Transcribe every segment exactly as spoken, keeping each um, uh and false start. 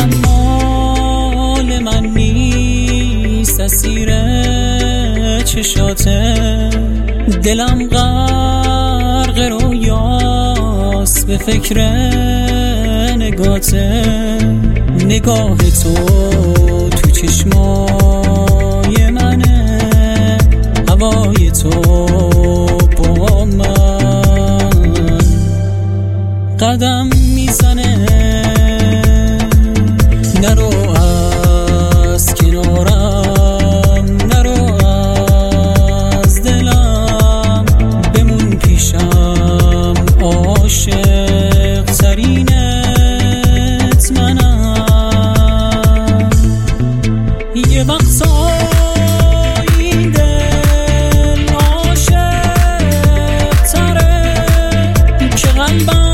دلم مال من نیست، اسیر چشاته. دلم غرق رویاست به فکر نگاته. نگاه تو تو چشمای منه، هوای تو با من قدم میزنه. نرو از کنارم، نرو از دلم، بمون پیشم، عاشق ترینت منم. یه وقتا این دل عاشق تره که قلبم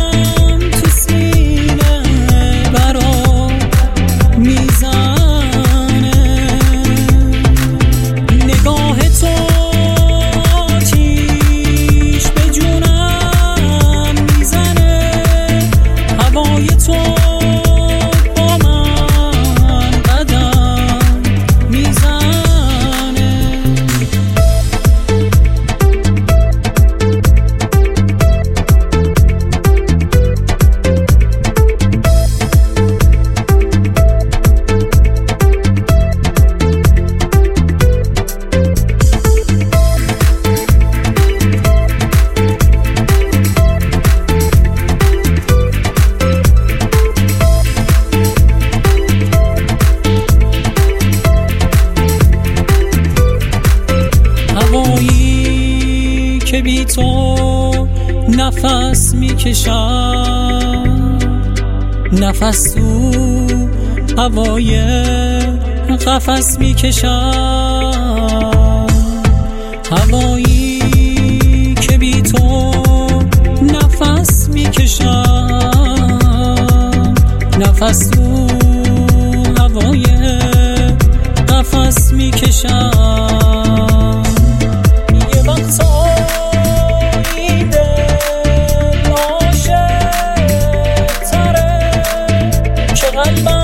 که بی تو نفس میکشم، نفس تو هوای قفس میکشم. هوایی که بی تو نفس میکشم، نفس تو هوای قفس میکشم. یه وقتا قلبم